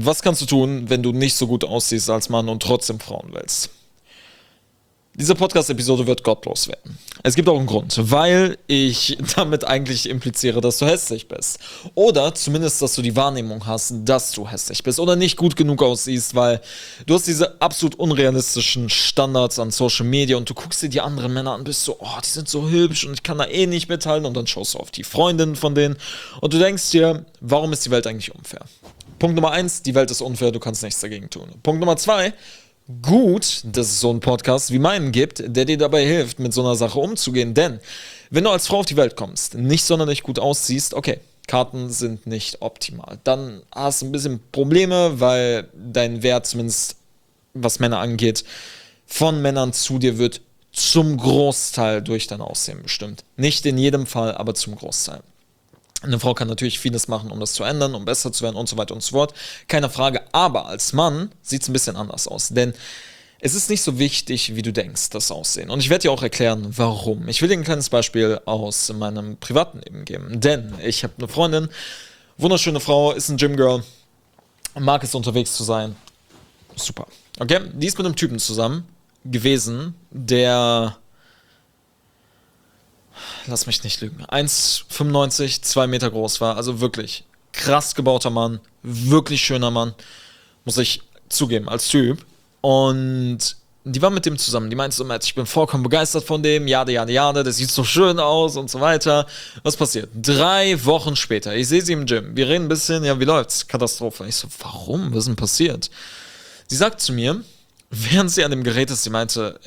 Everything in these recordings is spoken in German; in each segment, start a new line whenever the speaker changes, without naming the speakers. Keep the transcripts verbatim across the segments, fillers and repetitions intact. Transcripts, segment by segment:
Was kannst du tun, wenn du nicht so gut aussiehst als Mann und trotzdem Frauen willst? Diese Podcast-Episode wird gottlos werden. Es gibt auch einen Grund, weil ich damit eigentlich impliziere, dass du hässlich bist. Oder zumindest, dass du die Wahrnehmung hast, dass du hässlich bist oder nicht gut genug aussiehst, weil du hast diese absolut unrealistischen Standards an Social Media und du guckst dir die anderen Männer an und bist so, oh, die sind so hübsch und ich kann da eh nicht mithalten, und dann schaust du auf die Freundin von denen und du denkst dir, warum ist die Welt eigentlich unfair? Punkt Nummer eins, die Welt ist unfair, du kannst nichts dagegen tun. Punkt Nummer zwei, gut, dass es so einen Podcast wie meinen gibt, der dir dabei hilft, mit so einer Sache umzugehen. Denn wenn du als Frau auf die Welt kommst, nicht sonderlich gut aussiehst, okay, Karten sind nicht optimal. Dann hast du ein bisschen Probleme, weil dein Wert, zumindest was Männer angeht, von Männern zu dir wird zum Großteil durch dein Aussehen bestimmt. Nicht in jedem Fall, aber zum Großteil. Eine Frau kann natürlich vieles machen, um das zu ändern, um besser zu werden und so weiter und so fort. Keine Frage, aber als Mann sieht es ein bisschen anders aus, denn es ist nicht so wichtig, wie du denkst, das Aussehen. Und ich werde dir auch erklären, warum. Ich will dir ein kleines Beispiel aus meinem privaten Leben geben, denn ich habe eine Freundin, wunderschöne Frau, ist ein Gymgirl, mag es, unterwegs zu sein. Super. Okay, die ist mit einem Typen zusammen gewesen, der... lass mich nicht lügen, eins Komma fünfundneunzig, zwei Meter groß war, also wirklich krass gebauter Mann, wirklich schöner Mann, muss ich zugeben, als Typ. Und die war mit dem zusammen, die meinte so, ich bin vollkommen begeistert von dem, jade, jade, jade, das sieht so schön aus und so weiter. Was passiert? Drei Wochen später, ich sehe sie im Gym, wir reden ein bisschen, ja, wie läuft's? Katastrophe. Ich so, warum? Was ist denn passiert? Sie sagt zu mir, während sie an dem Gerät ist, sie meinte,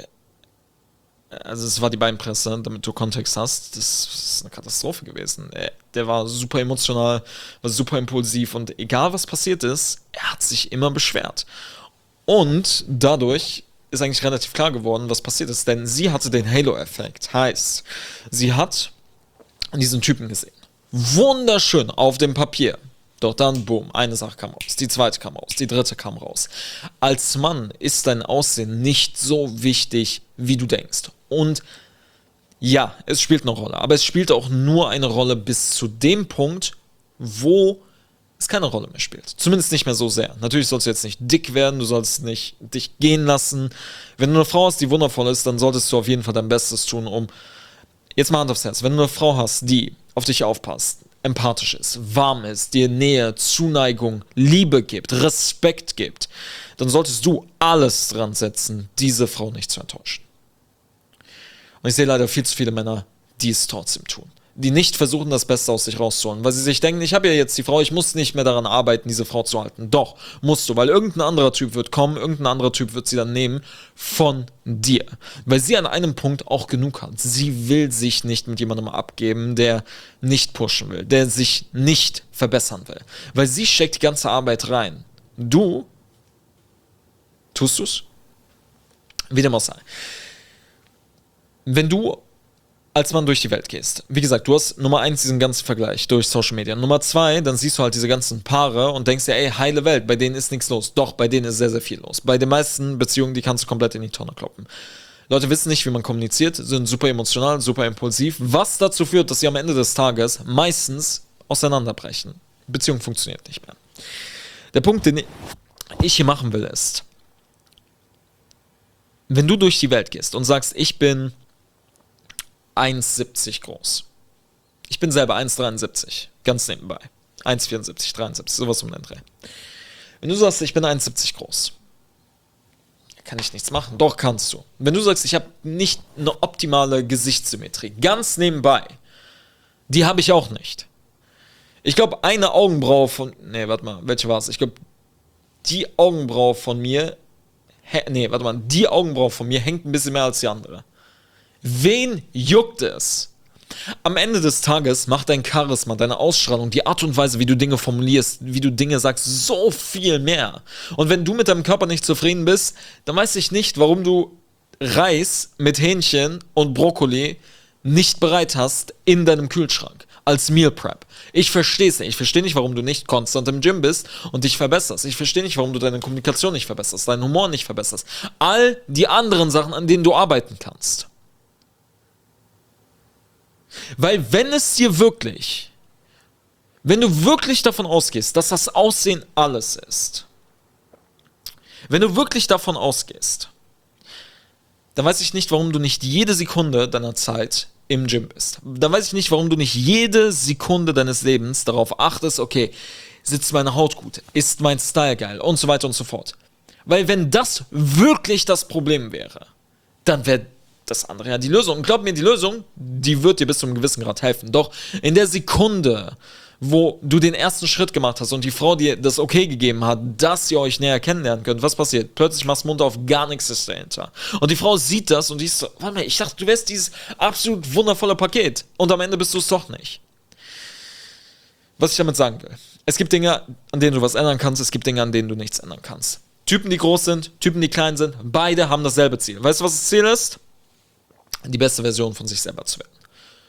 also es war die Beinpresse, damit du Kontext hast, das ist eine Katastrophe gewesen. Der war super emotional, war super impulsiv und egal was passiert ist, er hat sich immer beschwert. Und dadurch ist eigentlich relativ klar geworden, was passiert ist, denn sie hatte den Halo-Effekt. Heißt, sie hat diesen Typen gesehen. Wunderschön auf dem Papier. Doch dann, boom, eine Sache kam raus, die zweite kam raus, die dritte kam raus. Als Mann ist dein Aussehen nicht so wichtig, wie du denkst. Und ja, es spielt eine Rolle, aber es spielt auch nur eine Rolle bis zu dem Punkt, wo es keine Rolle mehr spielt. Zumindest nicht mehr so sehr. Natürlich sollst du jetzt nicht dick werden, du sollst nicht dich gehen lassen. Wenn du eine Frau hast, die wundervoll ist, dann solltest du auf jeden Fall dein Bestes tun, um, jetzt mal Hand aufs Herz, wenn du eine Frau hast, die auf dich aufpasst, empathisch ist, warm ist, dir Nähe, Zuneigung, Liebe gibt, Respekt gibt, dann solltest du alles dran setzen, diese Frau nicht zu enttäuschen. Und ich sehe leider viel zu viele Männer, die es trotzdem tun. Die nicht versuchen, das Beste aus sich rauszuholen, weil sie sich denken, ich habe ja jetzt die Frau, ich muss nicht mehr daran arbeiten, diese Frau zu halten. Doch, musst du, weil irgendein anderer Typ wird kommen, irgendein anderer Typ wird sie dann nehmen von dir. Weil sie an einem Punkt auch genug hat. Sie will sich nicht mit jemandem abgeben, der nicht pushen will, der sich nicht verbessern will. Weil sie steckt die ganze Arbeit rein. Du, tust du's? Wie dem auch sei. Wenn du als Mann durch die Welt gehst. Wie gesagt, du hast Nummer eins diesen ganzen Vergleich durch Social Media. Nummer zwei, dann siehst du halt diese ganzen Paare und denkst dir, ey, heile Welt, bei denen ist nichts los. Doch, bei denen ist sehr, sehr viel los. Bei den meisten Beziehungen, die kannst du komplett in die Tonne kloppen. Leute wissen nicht, wie man kommuniziert, sind super emotional, super impulsiv, was dazu führt, dass sie am Ende des Tages meistens auseinanderbrechen. Beziehung funktioniert nicht mehr. Der Punkt, den ich hier machen will, ist, wenn du durch die Welt gehst und sagst, ich bin eins Komma siebzig groß. Ich bin selber eins Komma dreiundsiebzig, ganz nebenbei. eins Komma vierundsiebzig, dreiundsiebzig, sowas um den Dreh. Wenn du sagst, ich bin eins Komma siebzig groß, kann ich nichts machen. Doch, kannst du. Wenn du sagst, ich habe nicht eine optimale Gesichtssymmetrie, ganz nebenbei, die habe ich auch nicht. Ich glaube, eine Augenbraue von, nee, warte mal, welche war es? Ich glaube, die Augenbraue von mir, hä, nee, warte mal, die Augenbraue von mir hängt ein bisschen mehr als die andere. Wen juckt es? Am Ende des Tages macht dein Charisma, deine Ausstrahlung, die Art und Weise, wie du Dinge formulierst, wie du Dinge sagst, so viel mehr. Und wenn du mit deinem Körper nicht zufrieden bist, dann weiß ich nicht, warum du Reis mit Hähnchen und Brokkoli nicht bereit hast in deinem Kühlschrank als Meal Prep. Ich verstehe es nicht. Ich verstehe nicht, warum du nicht konstant im Gym bist und dich verbesserst. Ich verstehe nicht, warum du deine Kommunikation nicht verbesserst, deinen Humor nicht verbesserst. All die anderen Sachen, an denen du arbeiten kannst. Weil wenn es dir wirklich, wenn du wirklich davon ausgehst, dass das Aussehen alles ist, Wenn du wirklich davon ausgehst, dann weiß ich nicht, warum du nicht jede Sekunde deiner Zeit im Gym bist. Dann weiß ich nicht, warum du nicht jede Sekunde deines Lebens darauf achtest, okay, sitzt meine Haut gut, ist mein Style geil und so weiter und so fort. Weil wenn das wirklich das Problem wäre, dann wäre das andere ja die Lösung. Und glaub mir, die Lösung, die wird dir bis zu einem gewissen Grad helfen. Doch in der Sekunde, wo du den ersten Schritt gemacht hast und die Frau dir das okay gegeben hat, dass ihr euch näher kennenlernen könnt, was passiert? Plötzlich machst du Mund auf, gar nichts ist dahinter. Und die Frau sieht das und die ist so, warte mal, ich dachte, du wärst dieses absolut wundervolle Paket. Und am Ende bist du es doch nicht. Was ich damit sagen will. Es gibt Dinge, an denen du was ändern kannst, es gibt Dinge, an denen du nichts ändern kannst. Typen, die groß sind, Typen, die klein sind, beide haben dasselbe Ziel. Weißt du, was das Ziel ist? Die beste Version von sich selber zu werden.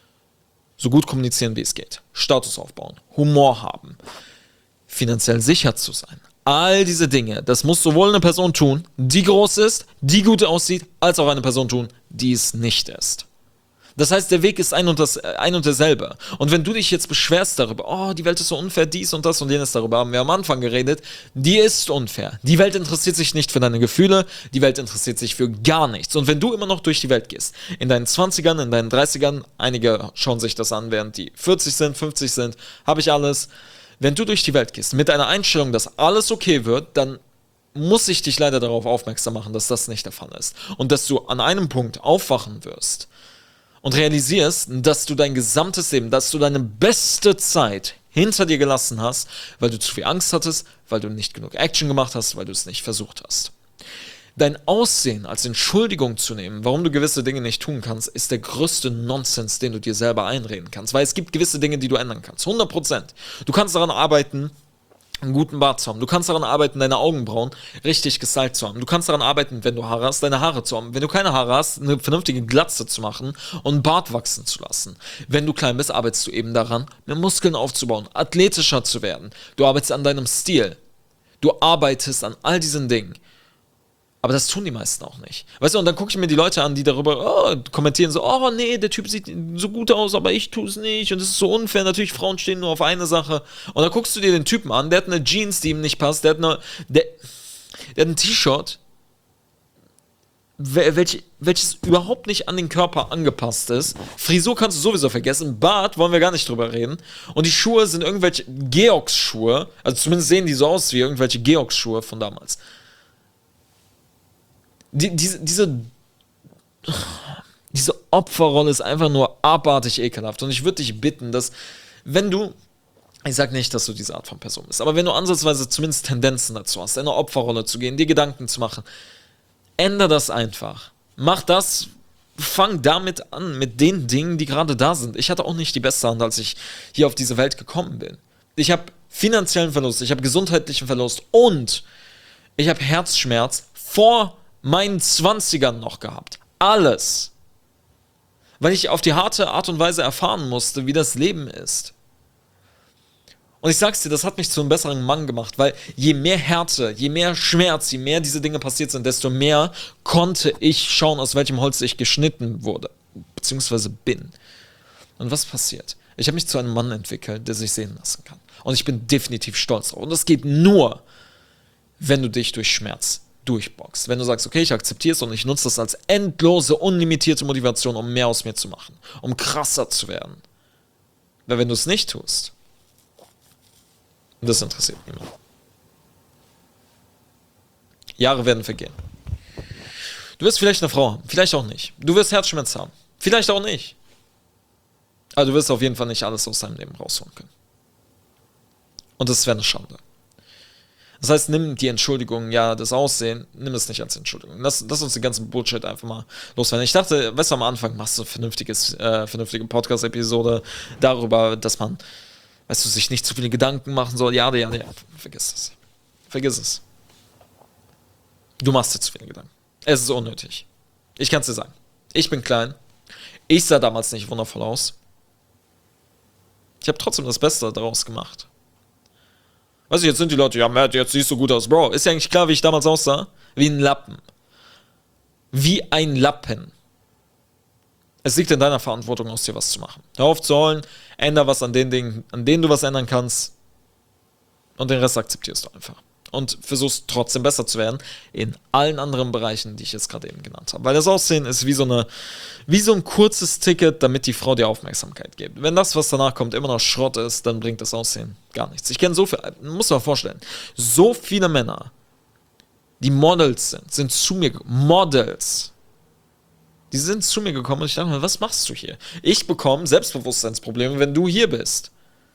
So gut kommunizieren, wie es geht. Status aufbauen, Humor haben, finanziell sicher zu sein. All diese Dinge, das muss sowohl eine Person tun, die groß ist, die gut aussieht, als auch eine Person tun, die es nicht ist. Das heißt, der Weg ist ein und, das, ein und derselbe. Und wenn du dich jetzt beschwerst darüber, oh, die Welt ist so unfair, dies und das und jenes, darüber haben wir am Anfang geredet, die ist unfair. Die Welt interessiert sich nicht für deine Gefühle, die Welt interessiert sich für gar nichts. Und wenn du immer noch durch die Welt gehst, in deinen zwanzigern, in deinen dreißigern, einige schauen sich das an, während die vierzig sind, fünfzig sind, habe ich alles. Wenn du durch die Welt gehst mit einer Einstellung, dass alles okay wird, dann muss ich dich leider darauf aufmerksam machen, dass das nicht der Fall ist. Und dass du an einem Punkt aufwachen wirst, und realisierst, dass du dein gesamtes Leben, dass du deine beste Zeit hinter dir gelassen hast, weil du zu viel Angst hattest, weil du nicht genug Action gemacht hast, weil du es nicht versucht hast. Dein Aussehen als Entschuldigung zu nehmen, warum du gewisse Dinge nicht tun kannst, ist der größte Nonsens, den du dir selber einreden kannst. Weil es gibt gewisse Dinge, die du ändern kannst. hundert Prozent. Du kannst daran arbeiten, einen guten Bart zu haben. Du kannst daran arbeiten, deine Augenbrauen richtig gestylt zu haben. Du kannst daran arbeiten, wenn du Haare hast, deine Haare zu haben. Wenn du keine Haare hast, eine vernünftige Glatze zu machen und einen Bart wachsen zu lassen. Wenn du klein bist, arbeitest du eben daran, mehr Muskeln aufzubauen, athletischer zu werden. Du arbeitest an deinem Stil. Du arbeitest an all diesen Dingen. Aber das tun die meisten auch nicht. Weißt du, und dann gucke ich mir die Leute an, die darüber oh, kommentieren, so, oh nee, der Typ sieht so gut aus, aber ich tue es nicht und es ist so unfair. Natürlich, Frauen stehen nur auf eine Sache. Und dann guckst du dir den Typen an, der hat eine Jeans, die ihm nicht passt, der hat, eine, der, der hat ein T-Shirt, welch, welches überhaupt nicht an den Körper angepasst ist. Frisur kannst du sowieso vergessen, Bart wollen wir gar nicht drüber reden. Und die Schuhe sind irgendwelche Georgs-Schuhe, also zumindest sehen die so aus wie irgendwelche Georgs-Schuhe von damals. Die, diese, diese, diese Opferrolle ist einfach nur abartig ekelhaft. Und ich würde dich bitten, dass, wenn du, ich sage nicht, dass du diese Art von Person bist, aber wenn du ansatzweise zumindest Tendenzen dazu hast, in eine Opferrolle zu gehen, dir Gedanken zu machen, ändere das einfach. Mach das, fang damit an, mit den Dingen, die gerade da sind. Ich hatte auch nicht die beste Hand, als ich hier auf diese Welt gekommen bin. Ich habe finanziellen Verlust, ich habe gesundheitlichen Verlust und ich habe Herzschmerz vor meinen zwanzigern noch gehabt. Alles. Weil ich auf die harte Art und Weise erfahren musste, wie das Leben ist. Und ich sag's dir, das hat mich zu einem besseren Mann gemacht, weil je mehr Härte, je mehr Schmerz, je mehr diese Dinge passiert sind, desto mehr konnte ich schauen, aus welchem Holz ich geschnitten wurde, beziehungsweise bin. Und was passiert? Ich habe mich zu einem Mann entwickelt, der sich sehen lassen kann. Und ich bin definitiv stolz drauf. Und das geht nur, wenn du dich durch Schmerz durchboxst. Wenn du sagst, okay, ich akzeptiere es und ich nutze das als endlose, unlimitierte Motivation, um mehr aus mir zu machen, um krasser zu werden. Weil wenn du es nicht tust, das interessiert niemand. Jahre werden vergehen. Du wirst vielleicht eine Frau haben, vielleicht auch nicht. Du wirst Herzschmerz haben, vielleicht auch nicht. Aber du wirst auf jeden Fall nicht alles aus deinem Leben rausholen können. Und das wäre eine Schande. Das heißt, nimm die Entschuldigung, ja, das Aussehen, nimm es nicht als Entschuldigung. Lass, lass uns den ganzen Bullshit einfach mal loswerden. Ich dachte, weißt du, am Anfang machst du eine vernünftiges, äh, vernünftige Podcast-Episode darüber, dass man, weißt du, sich nicht zu viele Gedanken machen soll. Ja, ja, ja, vergiss es. Vergiss es. Du machst dir zu viele Gedanken. Es ist unnötig. Ich kann es dir sagen. Ich bin klein. Ich sah damals nicht wundervoll aus. Ich habe trotzdem das Beste daraus gemacht. Weißt du, jetzt sind die Leute, ja, Matt, jetzt siehst du gut aus, Bro. Ist ja eigentlich klar, wie ich damals aussah? Wie ein Lappen. Wie ein Lappen. Es liegt in deiner Verantwortung, aus dir was zu machen. Hör auf zu heulen, änder was an den Dingen, an denen du was ändern kannst. Und den Rest akzeptierst du einfach. und versuchst trotzdem besser zu werden in allen anderen Bereichen, die ich jetzt gerade eben genannt habe. Weil das Aussehen ist wie so eine, wie so ein kurzes Ticket, damit die Frau dir Aufmerksamkeit gibt. Wenn das, was danach kommt, immer noch Schrott ist, dann bringt das Aussehen gar nichts. Ich kenne so viel, muss man vorstellen, so viele Männer, die Models sind, sind zu mir, Models, die sind zu mir gekommen und ich dachte mir, was machst du hier? Ich bekomme Selbstbewusstseinsprobleme, wenn du hier bist.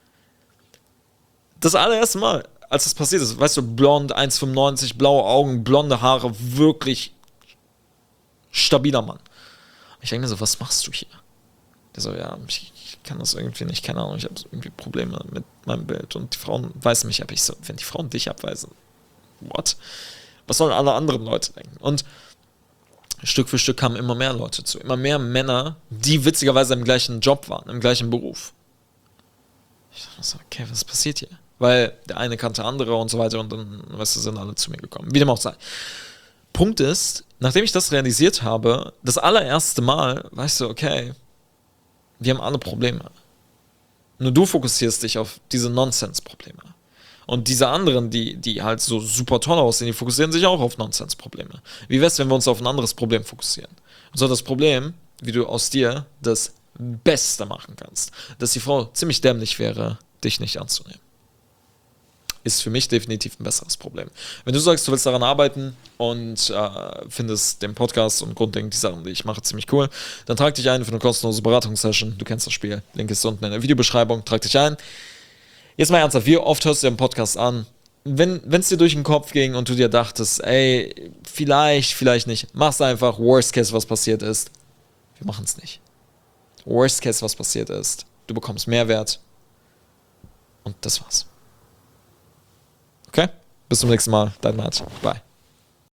Das allererste Mal, als das passiert ist, weißt du, blond, eins Komma fünfundneunzig, blaue Augen, blonde Haare, wirklich stabiler Mann. Ich denke mir so, was machst du hier? Der so, ja, ich, ich kann das irgendwie nicht, keine Ahnung, ich habe irgendwie Probleme mit meinem Bild und die Frauen weisen mich ab. Ich so, wenn die Frauen dich abweisen, what? Was sollen alle anderen Leute denken? Und Stück für Stück kamen immer mehr Leute zu, immer mehr Männer, die witzigerweise im gleichen Job waren, im gleichen Beruf. Ich dachte so, okay, was passiert hier? Weil der eine kannte andere und so weiter und dann, weißt du, sind alle zu mir gekommen. Wie dem auch sei. Punkt ist, nachdem ich das realisiert habe, das allererste Mal, weißt du, okay, wir haben alle Probleme. Nur du fokussierst dich auf diese Nonsense-Probleme. Und diese anderen, die, die halt so super toll aussehen, die fokussieren sich auch auf Nonsense-Probleme. Wie wär's, wenn wir uns auf ein anderes Problem fokussieren? Und so das Problem, wie du aus dir das Beste machen kannst, dass die Frau ziemlich dämlich wäre, dich nicht anzunehmen. Ist für mich definitiv ein besseres Problem. Wenn du sagst, du willst daran arbeiten und äh, findest den Podcast und grundlegend die Sachen, die ich mache, ziemlich cool, dann trag dich ein für eine kostenlose Beratungssession. Du kennst das Spiel. Link ist unten in der Videobeschreibung. Trag dich ein. Jetzt mal ernsthaft, wie oft hörst du den Podcast an? Wenn es dir durch den Kopf ging und du dir dachtest, ey, vielleicht, vielleicht nicht, mach's einfach. Worst Case, was passiert ist. Wir machen es nicht. Worst Case, was passiert ist. Du bekommst Mehrwert. Und das war's. Okay? Bis zum nächsten Mal. Dein Matt. Bye.